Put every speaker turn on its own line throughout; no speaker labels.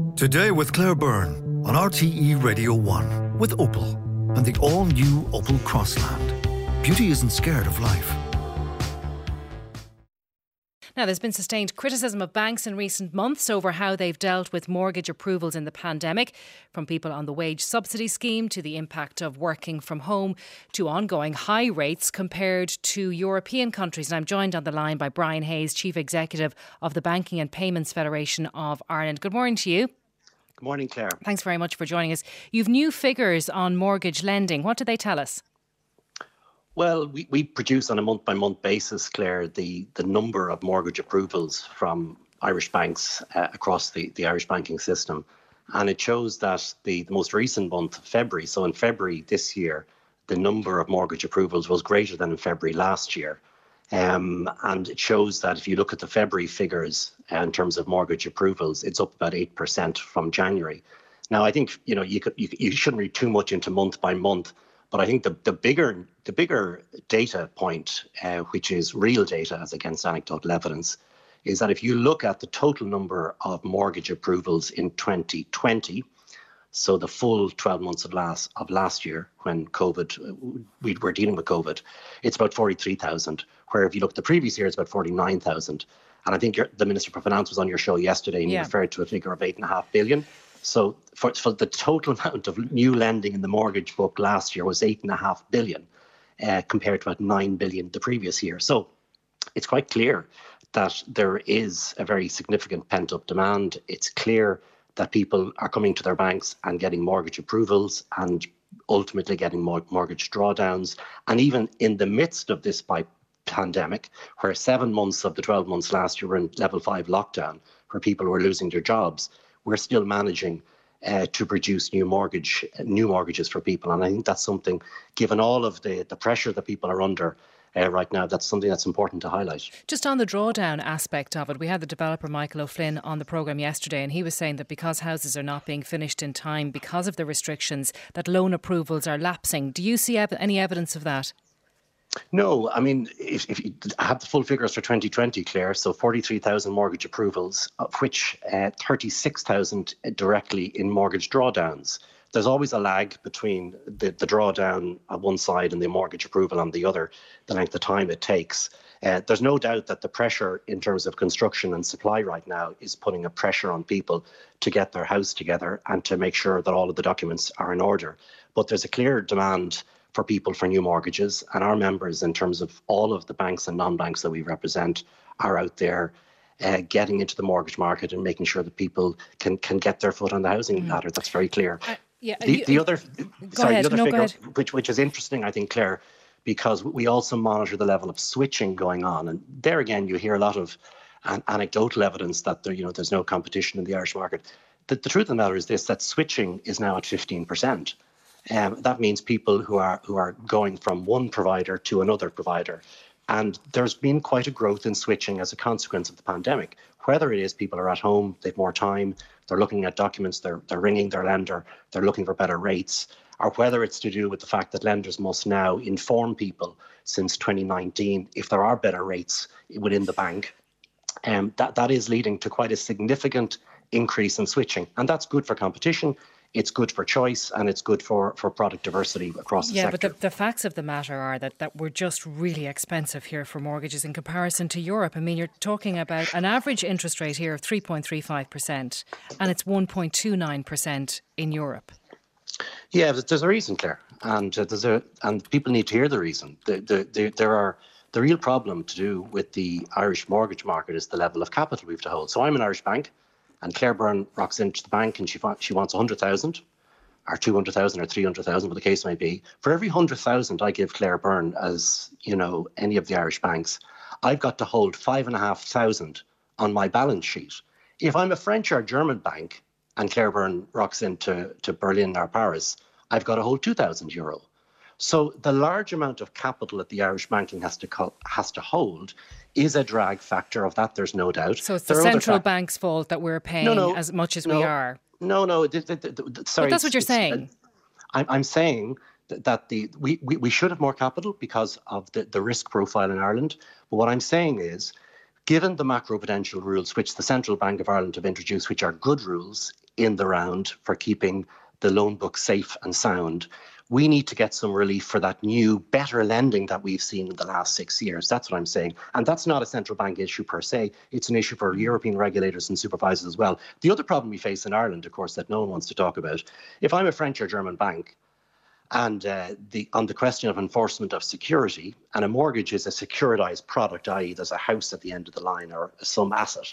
Today with Claire Byrne on RTE Radio 1 with Opel and the all-new Opel Crossland. Beauty isn't scared of life.
Now, there's been sustained criticism of banks in recent months over how they've dealt with mortgage approvals in the pandemic, from people on the wage subsidy scheme to the impact of working from home to ongoing high rates compared to European countries. And I'm joined on the line by Brian Hayes, Chief Executive of the Banking and Payments Federation of Ireland. Good morning to you.
Good morning, Claire.
Thanks very much for joining us. You've new figures on mortgage lending. What do they tell us?
Well, we produce on a month-by-month basis, Claire, the number of mortgage approvals from Irish banks across the Irish banking system. And it shows that the most recent month, February, so in February this year, the number of mortgage approvals was greater than in February last year. And it shows that if you look at the February figures in terms of mortgage approvals, it's up about 8% from January. Now, I think you shouldn't read too much into month by month. But I think the bigger data point, which is real data as against anecdotal evidence, is that if you look at the total number of mortgage approvals in 2020, so the full 12 months of last year when we were dealing with COVID, it's about 43,000. Where if you look at the previous year, it's about 49,000. And I think the Minister for Finance was on your show yesterday and you referred to a figure of 8.5 billion. So for the total amount of new lending in the mortgage book last year was 8.5 billion compared to about 9 billion the previous year. So it's quite clear that there is a very significant pent-up demand. It's clear that people are coming to their banks and getting mortgage approvals and ultimately getting mortgage drawdowns. And even in the midst of this pandemic, where 7 months of the 12 months last year were in level 5 lockdown, where people were losing their jobs, we're still managing to produce new mortgages for people. And I think that's something, given all of the pressure that people are under right now, that's something that's important to highlight.
Just on the drawdown aspect of it, we had the developer Michael O'Flynn on the programme yesterday, and he was saying that because houses are not being finished in time because of the restrictions, that loan approvals are lapsing. Do you see any evidence of that?
No, I mean, if you have the full figures for 2020, Claire, so 43,000 mortgage approvals, of which 36,000 directly in mortgage drawdowns. There's always a lag between the drawdown on one side and the mortgage approval on the other, the length of time it takes. There's no doubt that the pressure in terms of construction and supply right now is putting a pressure on people to get their house together and to make sure that all of the documents are in order. But there's a clear demand for people for new mortgages, and our members, in terms of all of the banks and non-banks that we represent, are out there getting into the mortgage market and making sure that people can get their foot on the housing ladder. That's very clear. The other figure, which is interesting, I think, Claire, because we also monitor the level of switching going on, and there again you hear a lot of anecdotal evidence that there's no competition in the Irish market. The truth of the matter is this: that switching is now at 15%. That means people who are going from one provider to another provider. And there's been quite a growth in switching as a consequence of the pandemic. Whether it is people are at home, they've more time, they're looking at documents, they're ringing their lender, they're looking for better rates, or whether it's to do with the fact that lenders must now inform people since 2019 if there are better rates within the bank. That is leading to quite a significant increase in switching. And that's good for competition. It's good for choice, and it's good for product diversity across the sector.
Yeah, but the facts of the matter are that we're just really expensive here for mortgages in comparison to Europe. I mean, you're talking about an average interest rate here of 3.35%, and it's 1.29% in Europe.
Yeah, there's a reason, Claire, and people need to hear the reason. The real problem to do with the Irish mortgage market is the level of capital we have to hold. So I'm an Irish bank. And Claire Byrne rocks into the bank and she wants 100,000 or 200,000 or 300,000, what the case may be. For every 100,000 I give Claire Byrne, as any of the Irish banks, I've got to hold 5,500 on my balance sheet. If I'm a French or German bank and Claire Byrne rocks into Berlin or Paris, I've got to hold €2,000. So the large amount of capital that the Irish banking has to hold is a drag factor of that, there's no doubt.
So it's the central bank's fault that we're paying as much as we are?
No. Sorry.
But that's what you're saying.
I'm saying that we should have more capital because of the risk profile in Ireland. But what I'm saying is, given the macroprudential rules which the Central Bank of Ireland have introduced, which are good rules, in the round for keeping the loan book safe and sound. We need to get some relief for that new, better lending that we've seen in the last 6 years. That's what I'm saying. And that's not a central bank issue per se. It's an issue for European regulators and supervisors as well. The other problem we face in Ireland, of course, that no one wants to talk about, if I'm a French or German bank, and on the question of enforcement of security, and a mortgage is a securitized product, i.e. there's a house at the end of the line or some asset.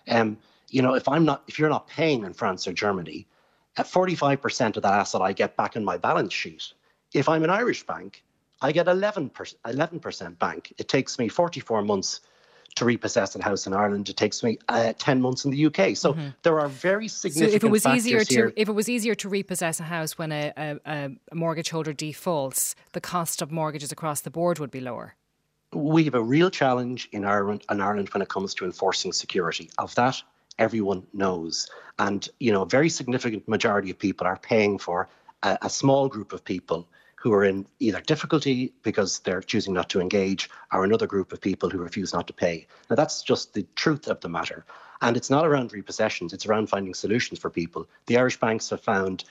If you're not paying in France or Germany, at 45% of that asset I get back in my balance sheet. If I'm an Irish bank, I get 11% bank. It takes me 44 months to repossess a house in Ireland. It takes me 10 months in the UK. So there are very significant factors here.
If it was easier to repossess a house when a mortgage holder defaults, the cost of mortgages across the board would be lower.
We have a real challenge in Ireland when it comes to enforcing security. Of that, everyone knows. And, a very significant majority of people are paying for a small group of people who are in either difficulty because they're choosing not to engage, or another group of people who refuse not to pay. Now, that's just the truth of the matter. And it's not around repossessions, it's around finding solutions for people. The Irish banks have found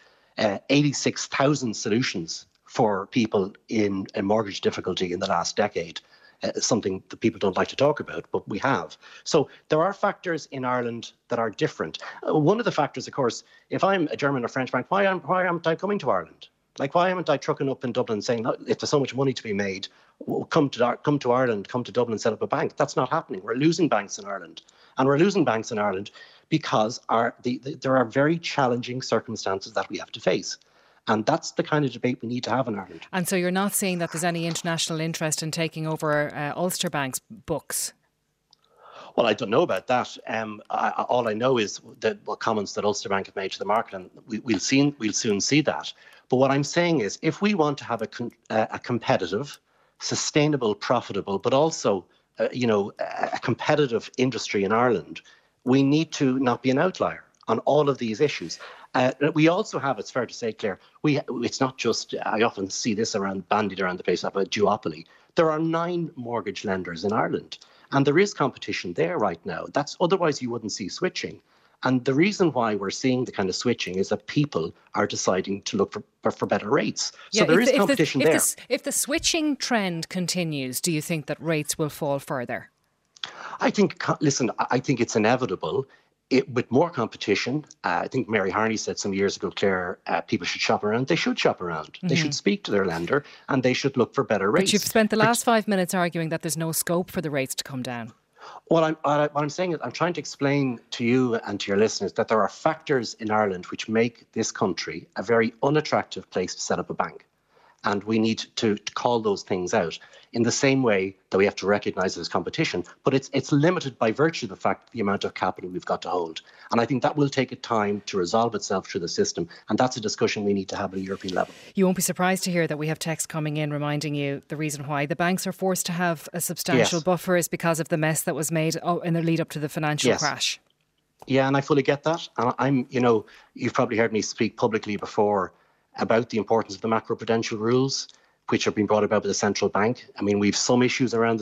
86,000 solutions for people in a mortgage difficulty in the last decade. Something that people don't like to talk about, but we have. So there are factors in Ireland that are different. One of the factors, of course, if I'm a German or French bank, why aren't I coming to Ireland? Like, why haven't I trucking up in Dublin saying, if there's so much money to be made, come to Ireland, come to Dublin and set up a bank? That's not happening. We're losing banks in Ireland. And we're losing banks in Ireland because there are very challenging circumstances that we have to face. And that's the kind of debate we need to have in Ireland.
And so you're not seeing that there's any international interest in taking over Ulster Bank's books?
Well, I don't know about that. All I know is what comments that Ulster Bank have made to the market, and we'll soon see that. But what I'm saying is, if we want to have a competitive, sustainable, profitable, but also a competitive industry in Ireland, we need to not be an outlier on all of these issues. We also have, it's fair to say, Claire, it's not just, I often see this bandied around the place of a duopoly. There are 9 mortgage lenders in Ireland, and there is competition there right now. Otherwise you wouldn't see switching. And the reason why we're seeing the kind of switching is that people are deciding to look for better rates. So there is competition there.
If the switching trend continues, do you think that rates will fall further?
I think it's inevitable. With more competition, I think Mary Harney said some years ago, Claire, people should shop around. They should shop around. Mm-hmm. They should speak to their lender and they should look for better rates.
But you've spent the last 5 minutes arguing that there's no scope for the rates to come down.
What I'm saying is I'm trying to explain to you and to your listeners that there are factors in Ireland which make this country a very unattractive place to set up a bank. And we need to call those things out in the same way that we have to recognise there's competition. But it's limited by virtue of the fact of the amount of capital we've got to hold. And I think that will take a time to resolve itself through the system. And that's a discussion we need to have at a European level.
You won't be surprised to hear that we have texts coming in reminding you the reason why the banks are forced to have a substantial buffer is because of the mess that was made in the lead up to the financial crash.
Yeah, and I fully get that. And you've probably heard me speak publicly before about the importance of the macroprudential rules, which have been brought about by the central bank. I mean, we've some issues around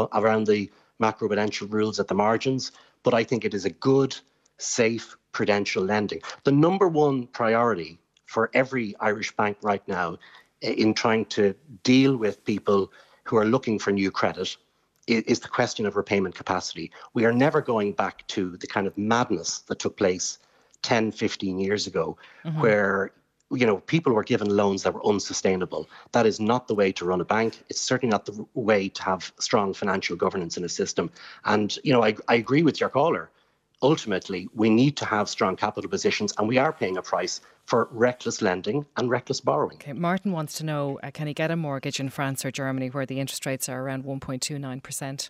the macroprudential rules at the margins, but I think it is a good, safe, prudential lending. The number one priority for every Irish bank right now in trying to deal with people who are looking for new credit is the question of repayment capacity. We are never going back to the kind of madness that took place 10, 15 years ago, where people were given loans that were unsustainable. That is not the way to run a bank. It's certainly not the way to have strong financial governance in a system. And, I agree with your caller. Ultimately, we need to have strong capital positions, and we are paying a price for reckless lending and reckless borrowing. Okay,
Martin wants to know, can he get a mortgage in France or Germany where the interest rates are around 1.29%?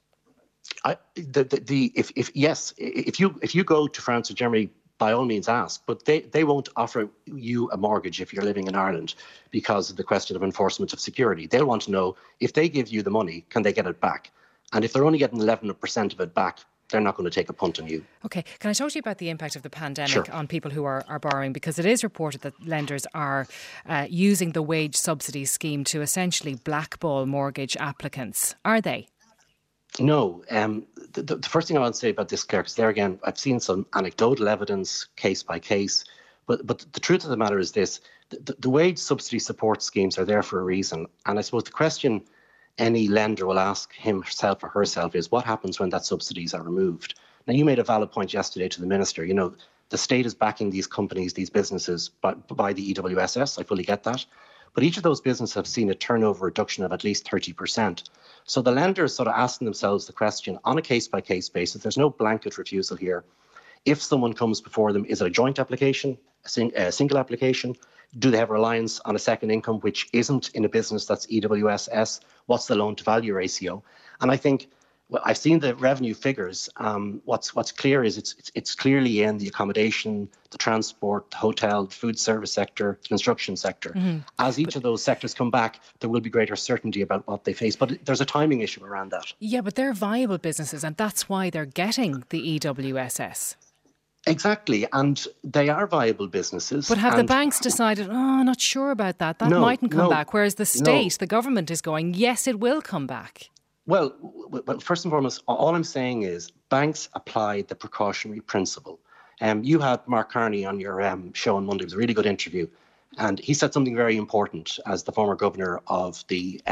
If you go to France or Germany, by all means ask, but they won't offer you a mortgage if you're living in Ireland because of the question of enforcement of security. They'll want to know, if they give you the money, can they get it back? And if they're only getting 11% of it back, they're not going to take a punt on you. OK,
can I talk to you about the impact of the pandemic on people who are borrowing? Because it is reported that lenders are using the wage subsidy scheme to essentially blackball mortgage applicants. Are they?
No. The first thing I want to say about this, Claire, because there again, I've seen some anecdotal evidence, case by case, But the truth of the matter is this: the wage subsidy support schemes are there for a reason. And I suppose the question any lender will ask himself or herself is, what happens when that subsidies are removed? Now, you made a valid point yesterday to the Minister. You know, the state is backing these companies, these businesses by the EWSS. I fully get that. But each of those businesses have seen a turnover reduction of at least 30%. So the lender is sort of asking themselves the question on a case-by-case basis. There's no blanket refusal here. If someone comes before them, is it a joint application, a single application? Do they have reliance on a second income which isn't in a business that's EWSS? What's the loan to value ratio? And I think, well, I've seen the revenue figures. What's clear is it's clearly in the accommodation, the transport, the hotel, the food service sector, the construction sector. Mm-hmm. As each of those sectors come back, there will be greater certainty about what they face. But there's a timing issue around that.
Yeah, but they're viable businesses, and that's why they're getting the EWSS.
Exactly, and they are viable businesses.
But have the banks decided, not sure about that, mightn't come back, whereas the state, the government is going, yes, it will come back?
Well, first and foremost, all I'm saying is banks apply the precautionary principle. You had Mark Carney on your show on Monday. It was a really good interview, and he said something very important as the former governor of the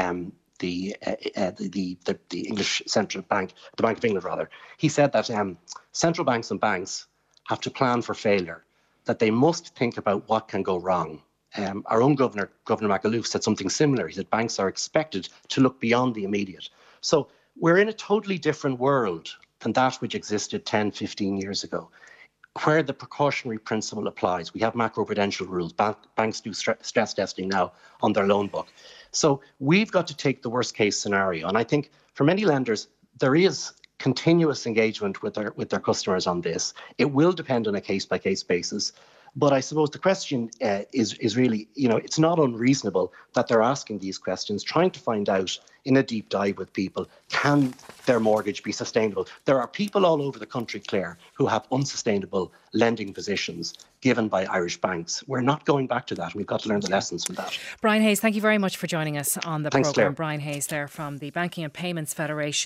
English Central Bank, the Bank of England rather. He said that central banks and banks have to plan for failure, that they must think about what can go wrong. Our own Governor McAuliffe, said something similar. He said banks are expected to look beyond the immediate. So we're in a totally different world than that which existed 10, 15 years ago, where the precautionary principle applies. We have macroprudential rules. Banks do stress testing now on their loan book. So we've got to take the worst case scenario. And I think for many lenders, there is continuous engagement with their customers on this. It will depend on a case-by-case basis. But I suppose the question is really, it's not unreasonable that they're asking these questions, trying to find out in a deep dive with people, can their mortgage be sustainable? There are people all over the country, Claire, who have unsustainable lending positions given by Irish banks. We're not going back to that. We've got to learn the lessons from that.
Brian Hayes, thank you very much for joining us on the programme.
Claire.
Brian Hayes there from the Banking and Payments Federation.